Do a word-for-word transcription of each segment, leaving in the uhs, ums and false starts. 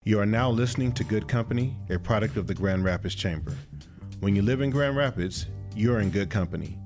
You are now listening to Good Company, a product of the Grand Rapids Chamber. When you live in Grand Rapids, you're in good company.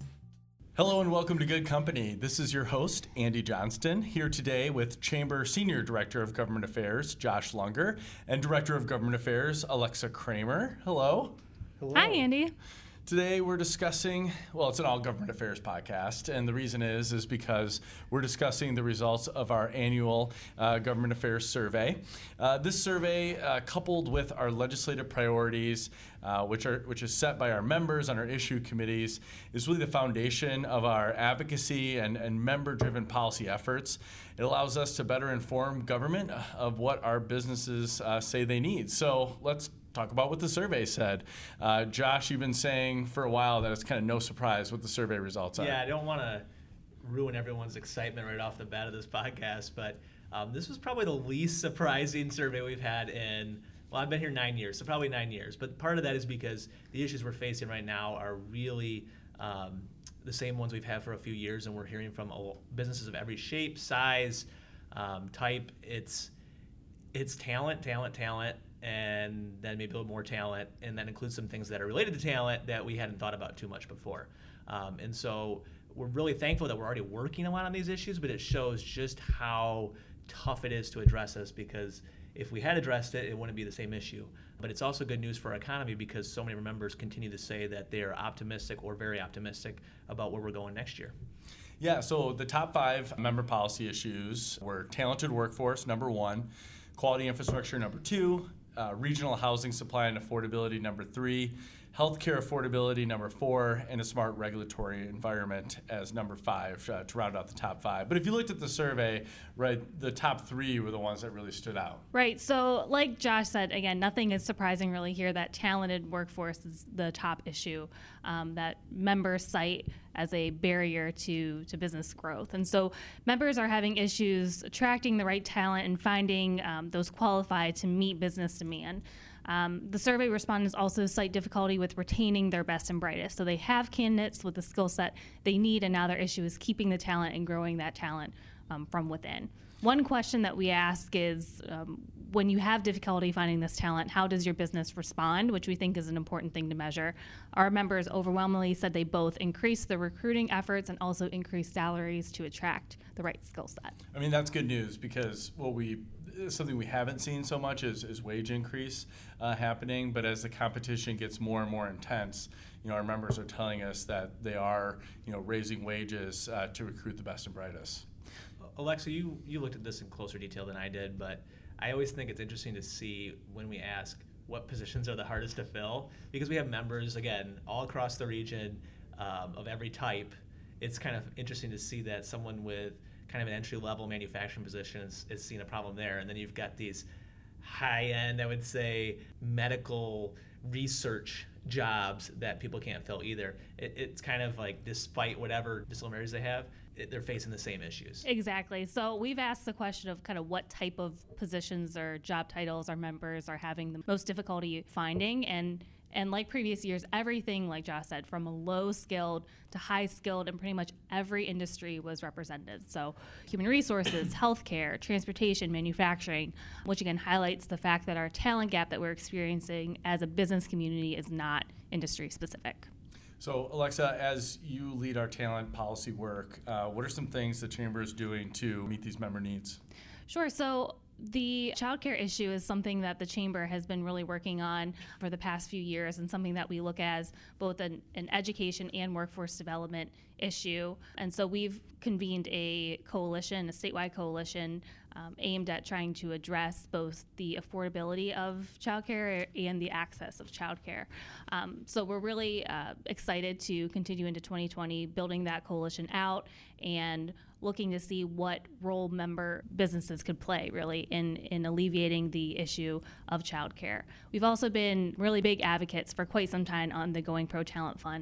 Hello and welcome to Good Company. This is your host, Andy Johnston, here today with Chamber Senior Director of Government Affairs, Josh Lunger, and Director of Government Affairs, Alexa Kramer. Hello. Hello. Hi, Andy. Today we're discussing, well, it's an all government affairs podcast, and the reason is is because we're discussing the results of our annual uh, government affairs survey. Uh, this survey, uh, coupled with our legislative priorities, uh, which are which is set by our members on our issue committees, is really the foundation of our advocacy and, and member-driven policy efforts. It allows us to better inform government of what our businesses uh, say they need. So let's talk about what the survey said. Uh, Josh, you've been saying for a while that it's kind of no surprise what the survey results are. Yeah, I don't want to ruin everyone's excitement right off the bat of this podcast, but um, this was probably the least surprising survey we've had in, well, I've been here nine years, so probably nine years. But part of that is because the issues we're facing right now are really um, the same ones we've had for a few years, and we're hearing from businesses of every shape, size, um, type. It's it's talent, talent, talent, and then maybe a little more talent, and that includes some things that are related to talent that we hadn't thought about too much before. Um, and so we're really thankful that we're already working a lot on these issues, but it shows just how tough it is to address this, because if we had addressed it, it wouldn't be the same issue. But it's also good news for our economy because so many of our members continue to say that they are optimistic or very optimistic about where we're going next year. Yeah, so the top five member policy issues were talented workforce, number one, quality infrastructure, number two, Uh, regional housing supply and affordability, number three, healthcare affordability, number four, and a smart regulatory environment as number five uh, to round out the top five. But if you looked at the survey, right, the top three were the ones that really stood out. Right. So like Josh said, again, nothing is surprising really here that talented workforce is the top issue um, that members cite as a barrier to, to business growth. And so members are having issues attracting the right talent and finding um, those qualified to meet business demand. Um, the survey respondents also cite difficulty with retaining their best and brightest. So they have candidates with the skill set they need, and now their issue is keeping the talent and growing that talent um, from within. One question that we ask is, um, when you have difficulty finding this talent, how does your business respond, which we think is an important thing to measure. Our members overwhelmingly said they both increase the recruiting efforts and also increase salaries to attract the right skill set. I mean, that's good news because what we something we haven't seen so much is, is wage increase uh, happening, but as the competition gets more and more intense, you know, our members are telling us that they are, you know, raising wages uh, to recruit the best and brightest. Alexa, you, you looked at this in closer detail than I did, but I always think it's interesting to see when we ask what positions are the hardest to fill, because we have members, again, all across the region um, of every type. It's kind of interesting to see that someone with kind of an entry-level manufacturing position is, is seeing a problem there, and then you've got these high-end, I would say, medical research jobs that people can't fill either. It, it's kind of like, despite whatever disabilities they have, it, they're facing the same issues. Exactly. So we've asked the question of kind of what type of positions or job titles our members are having the most difficulty finding, and And like previous years, everything, like Josh said, from a low-skilled to high-skilled, and pretty much every industry was represented. So human resources, healthcare, transportation, manufacturing, which again highlights the fact that our talent gap that we're experiencing as a business community is not industry-specific. So Alexa, as you lead our talent policy work, uh, what are some things the Chamber is doing to meet these member needs? Sure. So the childcare issue is something that the Chamber has been really working on for the past few years, and something that we look as both an, an education and workforce development issue. And so we've convened a coalition, a statewide coalition, um, aimed at trying to address both the affordability of childcare and the access of childcare. Um, so we're really uh, excited to continue into twenty twenty, building that coalition out and looking to see what role member businesses could play really in, in alleviating the issue of childcare. We've also been really big advocates for quite some time on the Going Pro Talent Fund.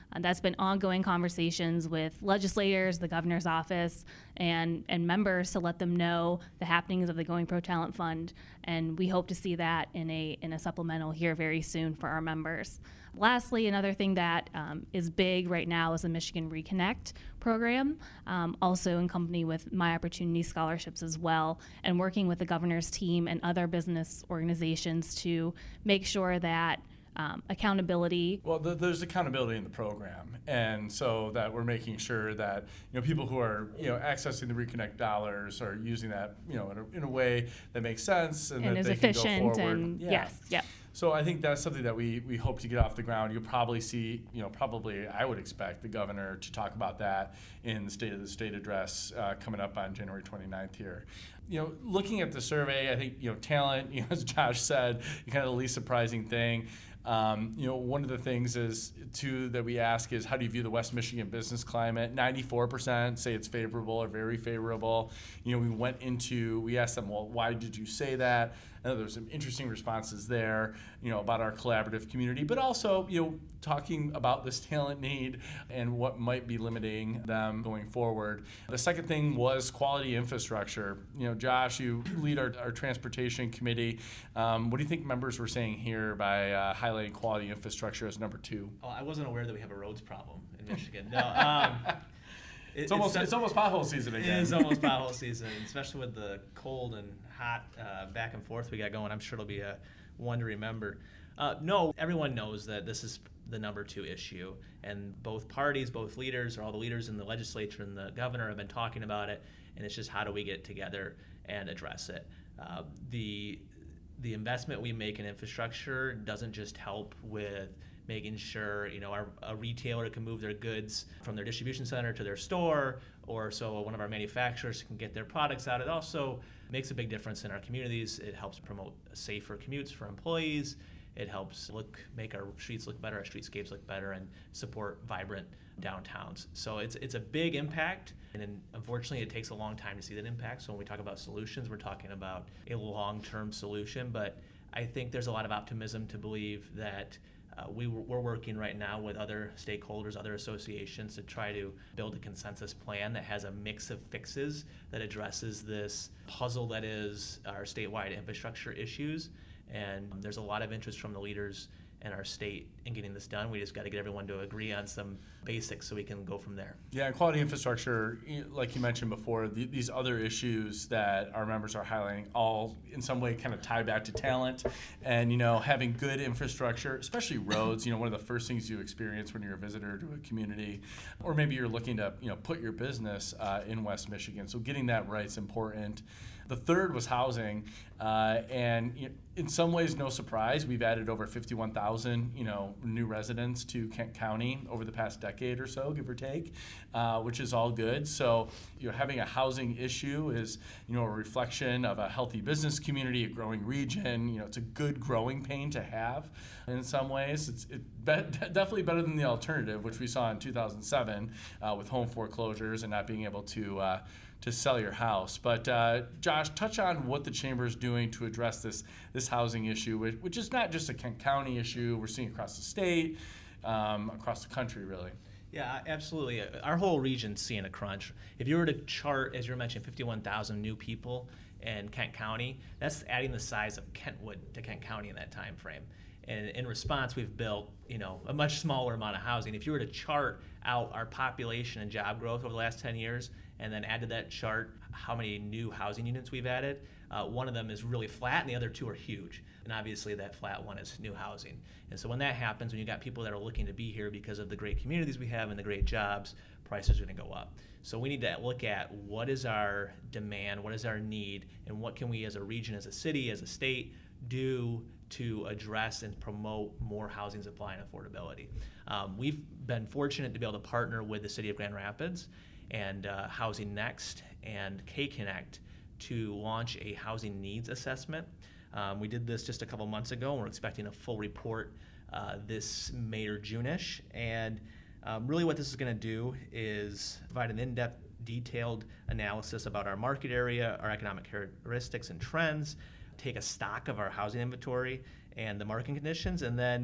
Uh, that's been ongoing conversations with legislators, the governor's office, and, and members to let them know the happenings of the Going Pro Talent Fund. And we hope to see that in a, in a supplemental here very soon for our members. Lastly, another thing that um, is big right now is the Michigan Reconnect program, um, also in company with My Opportunity Scholarships as well, and working with the governor's team and other business organizations to make sure that um, accountability. Well, th- there's accountability in the program, and so that we're making sure that you know people who are you know accessing the Reconnect dollars are using that you know in a, in a way that makes sense and, and that is they efficient can go forward. and Yeah. yes, yep. So I think that's something that we, we hope to get off the ground. You'll probably see, you know, probably I would expect the governor to talk about that in the State of the State address uh, coming up on January twenty-ninth here. You know, looking at the survey, I think, you know, talent, you know, as Josh said, kind of the least surprising thing. Um, you know, one of the things is, too, that we ask is, how do you view the West Michigan business climate? ninety-four percent say it's favorable or very favorable. You know, we went into, we asked them, well, why did you say that? I know there's some interesting responses there, you know, about our collaborative community, but also, you know, talking about this talent need and what might be limiting them going forward. The second thing was quality infrastructure. You know, Josh, you lead our, our transportation committee. Um, what do you think members were saying here by uh, highlighting quality infrastructure as number two? Oh, I wasn't aware that we have a roads problem in Michigan. No, um, it, it's almost it's, it's almost pothole season again. It is almost pothole season, especially with the cold and hot uh, back and forth we got going. I'm sure it'll be a one to remember. Uh, no, everyone knows that this is the number two issue, and both parties, both leaders, or all the leaders in the legislature and the governor have been talking about it, and it's just how do we get together and address it. Uh, the the investment we make in infrastructure doesn't just help with making sure you know our, a retailer can move their goods from their distribution center to their store, or so one of our manufacturers can get their products out. It also makes a big difference in our communities. It helps promote safer commutes for employees. It helps look make our streets look better, our streetscapes look better, and support vibrant downtowns. So it's it's a big impact, and then unfortunately it takes a long time to see that impact. So when we talk about solutions, we're talking about a long-term solution. But I think there's a lot of optimism to believe that uh, we, we're working right now with other stakeholders, other associations to try to build a consensus plan that has a mix of fixes that addresses this puzzle that is our statewide infrastructure issues. And there's a lot of interest from the leaders in our state in getting this done. We just got to get everyone to agree on some basics so we can go from there. Yeah, and quality infrastructure, like you mentioned before, the, these other issues that our members are highlighting all in some way kind of tie back to talent and, you know, having good infrastructure, especially roads. You know, one of the first things you experience when you're a visitor to a community, or maybe you're looking to, you know, put your business uh, in West Michigan. So getting that right is important. The third was housing, uh, and you know, in some ways, no surprise, we've added over fifty-one thousand, you know, new residents to Kent County over the past decade or so, give or take, uh, which is all good. So, you know, having a housing issue is, you know, a reflection of a healthy business community, a growing region. You know, it's a good growing pain to have. In some ways, it's it be- definitely better than the alternative, which we saw in two thousand seven uh, with home foreclosures and not being able to. Uh, to sell your house. But uh, Josh, touch on what the Chamber is doing to address this this housing issue, which, which is not just a Kent County issue. We're seeing across the state, um, across the country, really. Yeah, absolutely. Our whole region's seeing a crunch. If you were to chart, as you were mentioning, fifty-one thousand new people in Kent County, that's adding the size of Kentwood to Kent County in that time frame. And in response, we've built, you know, a much smaller amount of housing. If you were to chart out our population and job growth over the last ten years, and then add to that chart how many new housing units we've added, uh, one of them is really flat and the other two are huge. And obviously that flat one is new housing. And so when that happens, when you got people that are looking to be here because of the great communities we have and the great jobs, prices are gonna go up. So we need to look at what is our demand, what is our need, and what can we as a region, as a city, as a state, do to address and promote more housing supply and affordability. Um, we've been fortunate to be able to partner with the City of Grand Rapids and uh, Housing Next and K-Connect to launch a housing needs assessment. Um, we did this just a couple months ago, and we're expecting a full report uh, this May or June-ish. And um, really what this is going to do is provide an in-depth, detailed analysis about our market area, our economic characteristics and trends, take a stock of our housing inventory and the market conditions, and then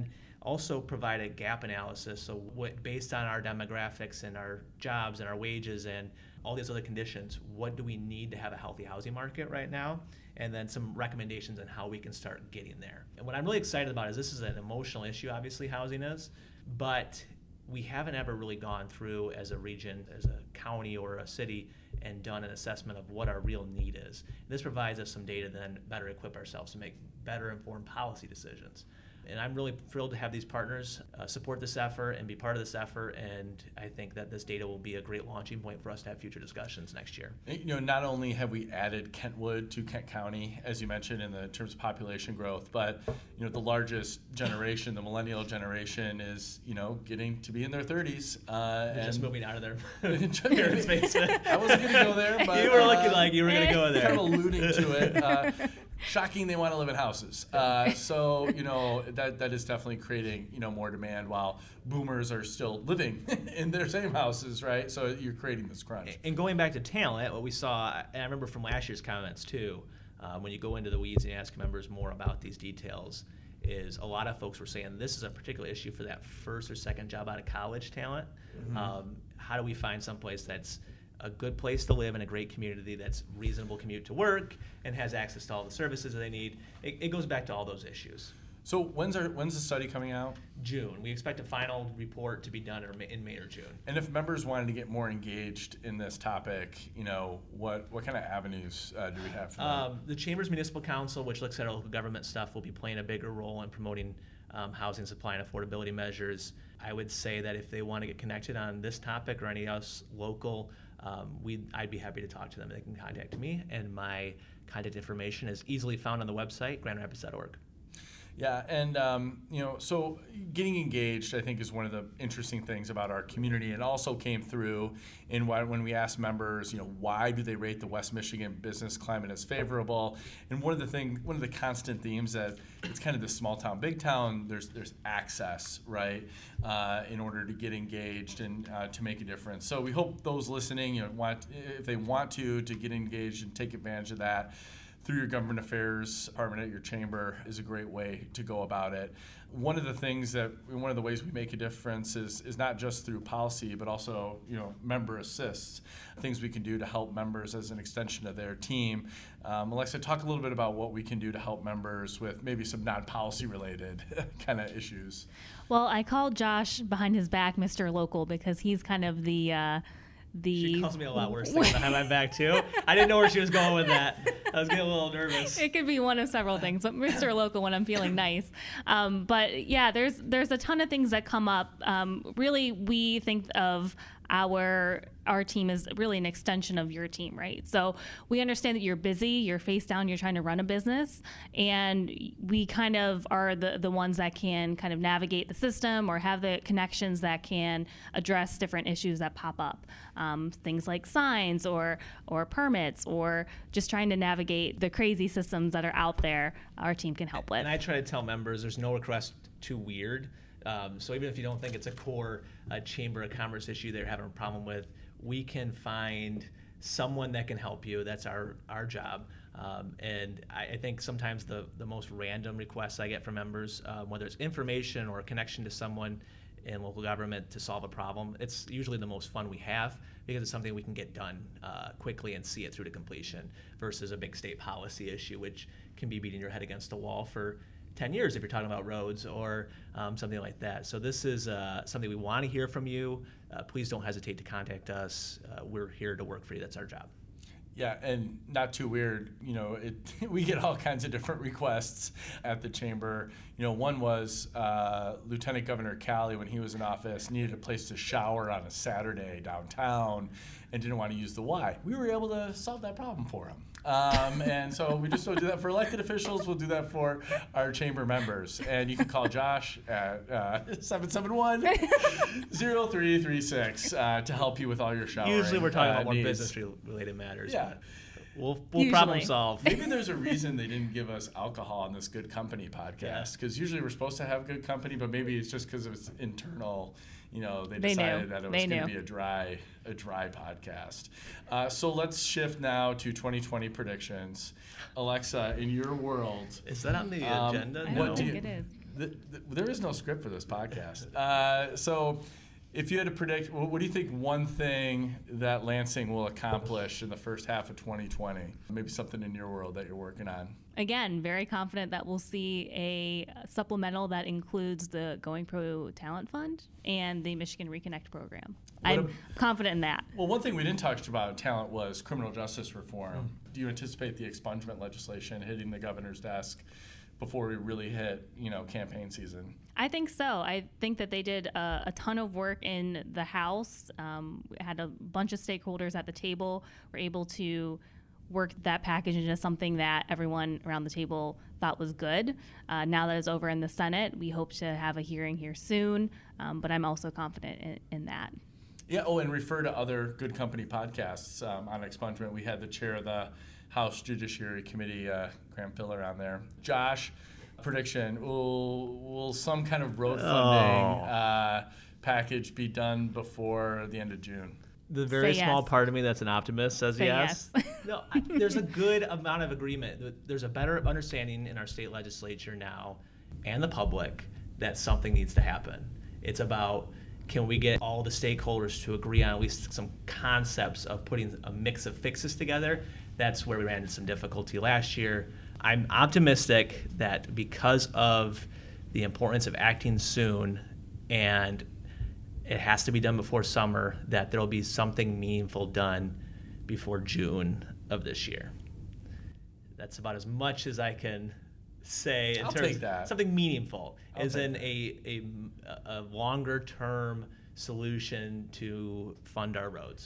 also provide a gap analysis. So what, based on our demographics and our jobs and our wages and all these other conditions, what do we need to have a healthy housing market right now? And then some recommendations on how we can start getting there. And what I'm really excited about is this is an emotional issue, obviously housing is, but we haven't ever really gone through as a region, as a county or a city, and done an assessment of what our real need is. And this provides us some data to then better equip ourselves to make better informed policy decisions. And I'm really thrilled to have these partners uh, support this effort and be part of this effort, and I think that this data will be a great launching point for us to have future discussions next year. You know, not only have we added Kentwood to Kent County, as you mentioned, in the terms of population growth, but you know, the largest generation, the millennial generation, is you know getting to be in their thirties. Uh, and just moving out of their parents' basement. I wasn't going to go there, but you were uh, looking like you were going to go there. Kind of alluding to it. Uh, Shocking, they want to live in houses. Uh, so you know that that is definitely creating you know more demand, while boomers are still living in their same houses, right? So you're creating this crunch. And going back to talent, what we saw, and I remember from last year's comments too, uh, when you go into the weeds and you ask members more about these details, is a lot of folks were saying this is a particular issue for that first or second job out of college talent. Mm-hmm. Um, how do we find someplace that's a good place to live in a great community that's reasonable commute to work and has access to all the services that they need? It, it goes back to all those issues. So when's our when's the study coming out? June. We expect a final report to be done in May or June. And if members wanted to get more engaged in this topic, you know, what what kind of avenues uh, do we have for that? Um, the Chamber's Municipal Council, which looks at our local government stuff, will be playing a bigger role in promoting um, housing supply and affordability measures. I would say that if they want to get connected on this topic or any else local, Um, we I'd be happy to talk to them. They can contact me, and my contact information is easily found on the website, grand rapids dot org. Yeah, and um, you know, so getting engaged, I think, is one of the interesting things about our community. It also came through in why, when we asked members, you know, why do they rate the West Michigan business climate as favorable? And one of the thing, one of the constant themes that it's kind of this small town, big town. There's there's access, right, uh, in order to get engaged and uh, to make a difference. So we hope those listening, you know, want if they want to to get engaged and take advantage of that through your government affairs department at your chamber is a great way to go about it. One of the things that, one of the ways we make a difference is is not just through policy, but also, you know, member assists, things we can do to help members as an extension of their team. Um, Alexa, talk a little bit about what we can do to help members with maybe some non-policy related kind of issues. Well, I called Josh behind his back Mister Local because he's kind of the uh, the. She calls me a lot worse things behind my back too. I didn't know where she was going with that. I was getting a little nervous. It could be one of several things, but Mister Local when I'm feeling nice. Um, but yeah, there's there's a ton of things that come up. Um, really, we think of our our team is really an extension of your team, right? So we understand that you're busy, you're face down, you're trying to run a business, and we kind of are the, the ones that can kind of navigate the system or have the connections that can address different issues that pop up. Um, things like signs or or permits or just trying to navigate the crazy systems that are out there, our team can help with. And I try to tell members there's no request too weird. Um, so even if you don't think it's a core uh, Chamber of Commerce issue they're having a problem with, we can find someone that can help you. That's our our job. Um, and I, I think sometimes the, the most random requests I get from members, uh, whether it's information or a connection to someone in local government to solve a problem, it's usually the most fun we have because it's something we can get done uh, quickly and see it through to completion versus a big state policy issue, which can be beating your head against a wall for ten years if you're talking about roads or um, something like that. So this is uh, something we want to hear from you. Uh, please don't hesitate to contact us. Uh, we're here to work for you. That's our job. Yeah, and not too weird, you know, it, we get all kinds of different requests at the chamber. You know, one was uh, Lieutenant Governor Cali, when he was in office, needed a place to shower on a Saturday downtown and didn't want to use the Y. We were able to solve that problem for him. Um, and so we just don't do that for elected officials. We'll do that for our chamber members. And you can call Josh at uh, seven seven one, zero three three six uh, to help you with all your showering. Usually we're talking uh, about more needs. business-related matters. Yeah. We'll, we'll Usually. problem solve. Maybe there's a reason they didn't give us alcohol on this Good Company podcast, because usually we're supposed to have good company, but maybe it's just because it's internal. You know, they They decided knew. that it was They going to knew. be a dry, a dry podcast. Uh, so let's shift now to twenty twenty predictions. Alexa, in your world, Is that on the Um, agenda? I what don't do think you- it is. th- th- there is no script for this podcast. Uh, so, if you had to predict, what do you think one thing that Lansing will accomplish in the first half of twenty twenty? Maybe something in your world that you're working on. Again, very confident that we'll see a supplemental that includes the Going Pro Talent Fund and the Michigan Reconnect program. What I'm a, confident in that. Well, one thing we didn't talk about talent was criminal justice reform. Mm. Do you anticipate the expungement legislation hitting the governor's desk before we really hit, you know, campaign season? I think so. I think that they did a, a ton of work in the House. Um, we had a bunch of stakeholders at the table. Were able to work that package into something that everyone around the table thought was good. Uh, now that it's over in the Senate, we hope to have a hearing here soon, um, but I'm also confident in, in that. Yeah, oh, and refer to other Good Company podcasts um, on expungement. We had the chair of the House Judiciary Committee, uh, Graham Filler, on there. Josh, prediction, will, will some kind of road funding oh. uh, package be done before the end of June? The very Say small yes. part of me that's an optimist says Say yes. yes. No, I, there's a good amount of agreement. There's a better understanding in our state legislature now and the public that something needs to happen. It's about, can we get all the stakeholders to agree on at least some concepts of putting a mix of fixes together? That's where we ran into some difficulty last year. I'm optimistic that because of the importance of acting soon and it has to be done before summer, that there'll be something meaningful done before June of this year. That's about as much as I can say in I'll terms take that. of something meaningful, I'll as in take a, a, a longer term solution to fund our roads.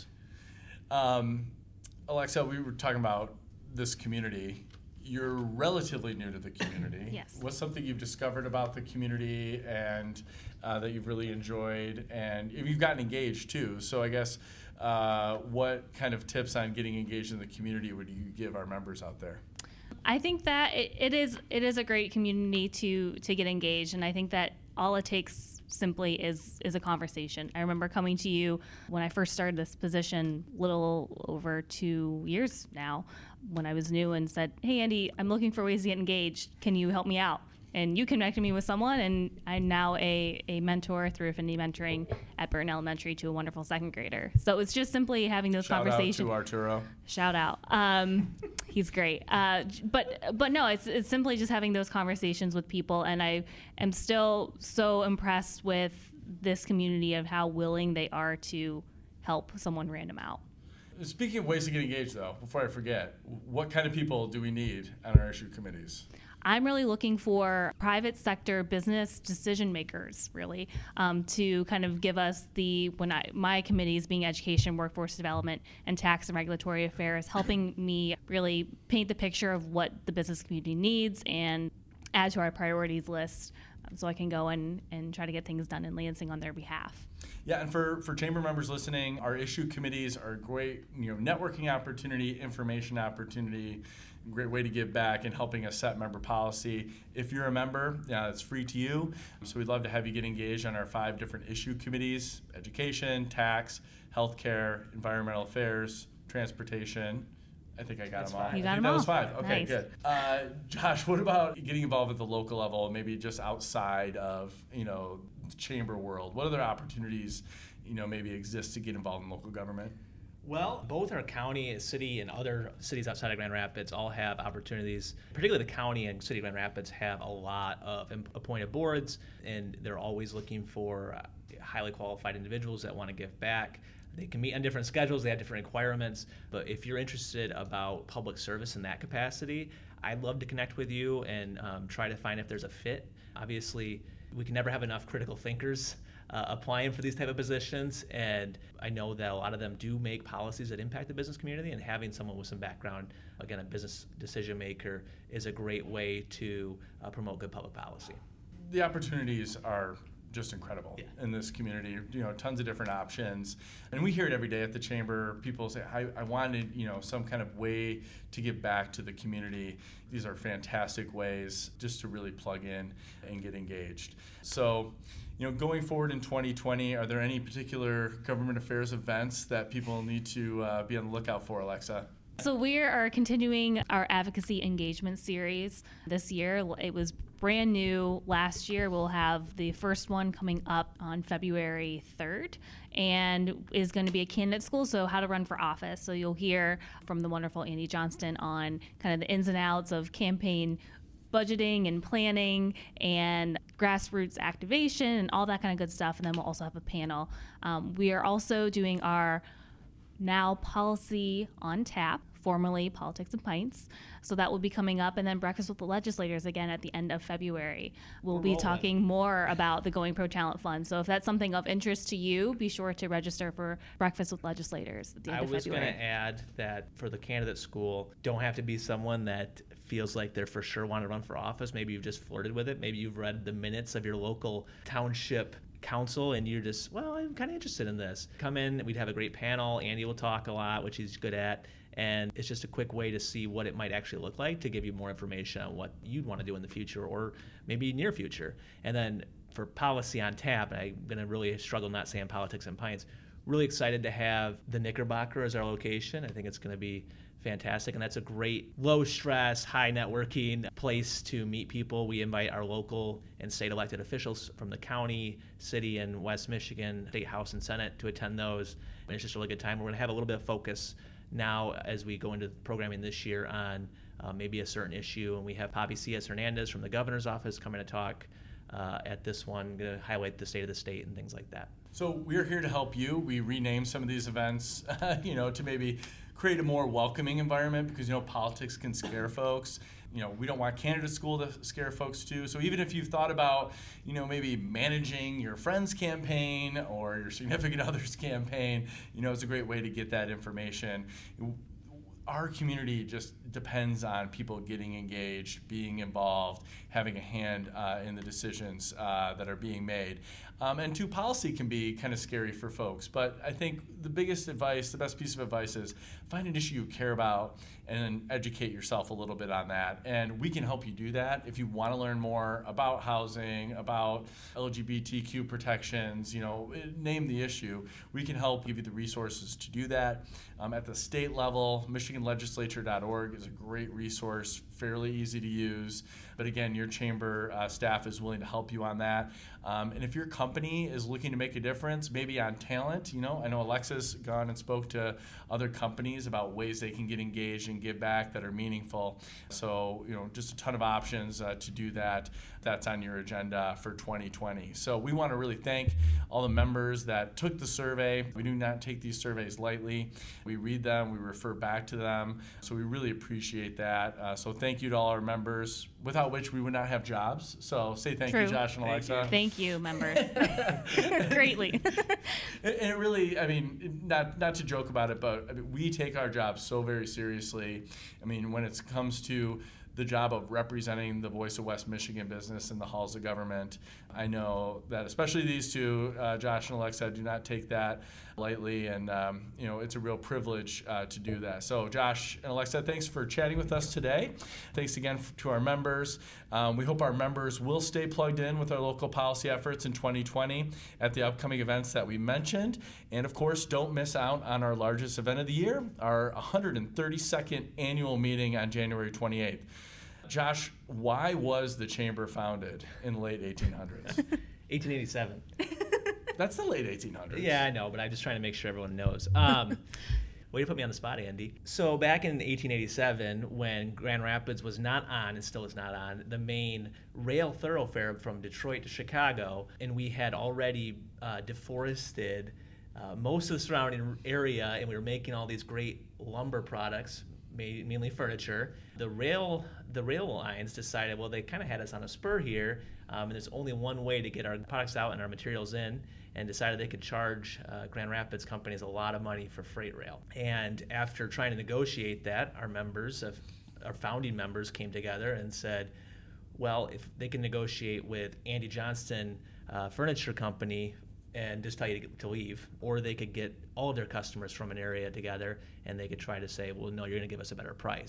Um, Alexa, we were talking about this community. You're relatively new to the community. Yes. What's something you've discovered about the community and uh, that you've really enjoyed? And you've gotten engaged too. So I guess uh, what kind of tips on getting engaged in the community would you give our members out there? I think that it, it is it is a great community to to get engaged, and I think that all it takes simply is is a conversation. I remember coming to you when I first started this position, little over two years now, when I was new, and said, "Hey, Andy, I'm looking for ways to get engaged. Can you help me out?" And you connected me with someone, and I'm now a, a mentor through Affinity Mentoring at Burton Elementary to a wonderful second grader. So it's just simply having those Shout conversations. Shout out to Arturo. Shout out. Um, he's great. Uh, but but no, it's it's simply just having those conversations with people, and I am still so impressed with this community of how willing they are to help someone random out. Speaking of ways to get engaged, though, before I forget, what kind of people do we need on our issue committees? I'm really looking for private sector business decision makers, really, um, to kind of give us the, when I, my committees being education, workforce development, and tax and regulatory affairs, helping me really paint the picture of what the business community needs and add to our priorities list so I can go and, and try to get things done in Lansing on their behalf. Yeah, and for, for chamber members listening, our issue committees are a great, you know, networking opportunity, information opportunity, great way to give back and helping us set member policy. If you're a member, yeah, it's free to you. So we'd love to have you get engaged on our five different issue committees: education, tax, healthcare, environmental affairs, transportation. I think I got That's them all. five. You got I think them that all. was five. Okay, Nice. good. Uh, Josh, what about getting involved at the local level, maybe just outside of, you know, the chamber world? What other opportunities, you know, maybe exist to get involved in local government? Well, both our county, city, and other cities outside of Grand Rapids all have opportunities. Particularly the county and city of Grand Rapids have a lot of appointed boards, and they're always looking for uh, highly qualified individuals that want to give back. They can meet on different schedules, they have different requirements, but if you're interested about public service in that capacity, I'd love to connect with you and um, try to find if there's a fit. Obviously, we can never have enough critical thinkers uh, applying for these type of positions, and I know that a lot of them do make policies that impact the business community, and having someone with some background, again, a business decision maker, is a great way to uh, promote good public policy. The opportunities are just incredible yeah. in this community. You know, tons of different options, and we hear it every day at the chamber. People say, I, I wanted, you know, some kind of way to give back to the community. These are fantastic ways just to really plug in and get engaged. So, you know, going forward in twenty twenty, are there any particular government affairs events that people need to uh, be on the lookout for, Alexa? So we are continuing our advocacy engagement series this year. It was brand new last year. We'll have the first one coming up on February third and is going to be a candidate school, so how to run for office. So you'll hear from the wonderful Andy Johnston on kind of the ins and outs of campaign budgeting and planning and grassroots activation and all that kind of good stuff. And then we'll also have a panel. Um, we are also doing our now Policy on Tap, formerly Politics and Pints. So that will be coming up, and then Breakfast with the Legislators again at the end of February. We'll We're be rolling. talking more about the Going Pro Talent Fund. So if that's something of interest to you, be sure to register for Breakfast with Legislators at the end I of was going February. to add that for the candidate school, don't have to be someone that feels like they're for sure want to run for office. Maybe you've just flirted with it. Maybe you've read the minutes of your local township council and you're just, well, I'm kind of interested in this. Come in, we'd have a great panel. Andy will talk a lot, which he's good at. And it's just a quick way to see what it might actually look like to give you more information on what you'd want to do in the future or maybe near future. And then for Policy on Tap, and I'm going to really struggle not saying Politics and Pints, really excited to have the Knickerbocker as our location. I think it's going to be fantastic, and that's a great low stress, high networking place to meet people. We invite our local and state elected officials from the county, city, and West Michigan State House and Senate to attend those. And it's just a really good time. We're going to have a little bit of focus now as we go into programming this year on uh, maybe a certain issue, and we have Poppy C S Hernandez from the governor's office coming to talk uh, at this one, going to highlight the state of the state and things like that. So we're here to help you. We renamed some of these events, you know, to maybe create a more welcoming environment because, you know, politics can scare folks. You know, we don't want candidate school to scare folks too. So even if you've thought about, you know, maybe managing your friend's campaign or your significant other's campaign, you know, it's a great way to get that information. Our community just depends on people getting engaged, being involved, having a hand uh, in the decisions uh, that are being made. Um, and two, policy can be kind of scary for folks, but I think the biggest advice, the best piece of advice is find an issue you care about and educate yourself a little bit on that. And we can help you do that if you want to learn more about housing, about L G B T Q protections, you know, name the issue. We can help give you the resources to do that. Um, at the state level, Michigan Legislature dot org is a great resource, fairly easy to use. But again, your chamber uh, staff is willing to help you on that. Um, and if your company is looking to make a difference, maybe on talent, you know, I know Alexa's gone and spoke to other companies about ways they can get engaged and give back that are meaningful. So, you know, just a ton of options uh, to do that. That's on your agenda for twenty twenty. So we want to really thank all the members that took the survey. We do not take these surveys lightly. We read them, we refer back to them. So we really appreciate that. Uh, so thank you to all our members, without which we would not have jobs. So say thank True. you, Josh and Alexa. Thank you, members. Greatly. And it really, I mean, not not to joke about it, but I mean, we take our job so very seriously. I mean, when it comes to the job of representing the voice of West Michigan business in the halls of government, I know that especially these two, uh, Josh and Alexa, do not take that lightly, and um, you know, it's a real privilege uh, to do that. So Josh and Alexa, thanks for chatting with us today. Thanks again f- to our members. Um, we hope our members will stay plugged in with our local policy efforts in twenty twenty at the upcoming events that we mentioned. And of course, don't miss out on our largest event of the year, our one hundred thirty-second annual meeting on January twenty-eighth. Josh, why was the chamber founded in the late eighteen hundreds? eighteen eighty-seven. That's the late eighteen hundreds. Yeah, I know, but I'm just trying to make sure everyone knows. Um, way to put me on the spot, Andy. So back in eighteen eighty-seven, when Grand Rapids was not on, and still is not on, the main rail thoroughfare from Detroit to Chicago, and we had already uh, deforested uh, most of the surrounding area, and we were making all these great lumber products, mainly furniture. The rail the rail lines decided, well, they kind of had us on a spur here, um, and there's only one way to get our products out and our materials in, and decided they could charge uh, Grand Rapids companies a lot of money for freight rail. And after trying to negotiate that, our members, of, our founding members came together and said, well, if they can negotiate with Andy Johnston uh, Furniture Company and just tell you to, to leave, or they could get all of their customers from an area together and they could try to say, well, no, you're going to give us a better price.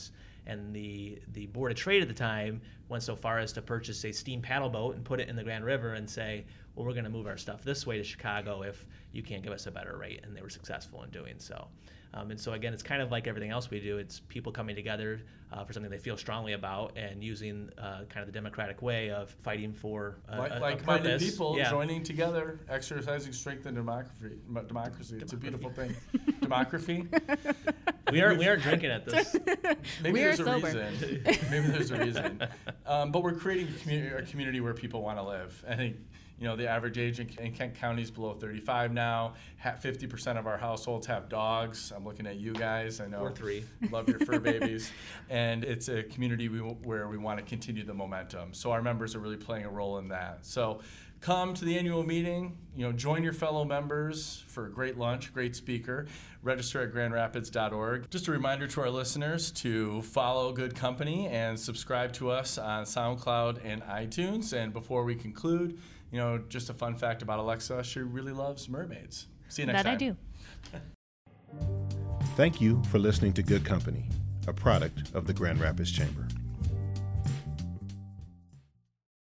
and the the Board of Trade at the time went so far as to purchase a steam paddle boat and put it in the Grand River and say, well, we're going to move our stuff this way to Chicago if you can't give us a better rate, and they were successful in doing so. Um, and so again, it's kind of like everything else we do. It's people coming together uh, for something they feel strongly about and using uh, kind of the democratic way of fighting for a, like, a, a like-minded purpose. people Yeah. joining together, exercising strength and democracy. Democracy. It's a beautiful thing. Democracy. We aren't we aren't drinking at this. Maybe We are there's a sober. reason. Maybe there's a reason. Um, but we're creating a community, a community where people want to live. I think, you know, the average age in, in Kent County is below thirty-five now. Ha- fifty percent of our households have dogs. I'm looking at you guys. I know. Or three. Love your fur babies. And it's a community we, where we want to continue the momentum. So our members are really playing a role in that. So come to the annual meeting, you know, join your fellow members for a great lunch, great speaker. Register at grand rapids dot org. Just a reminder to our listeners to follow Good Company and subscribe to us on SoundCloud and iTunes. And before we conclude, you know, just a fun fact about Alexa, she really loves mermaids. See you next That time. I do. Thank you for listening to Good Company, a product of the Grand Rapids Chamber.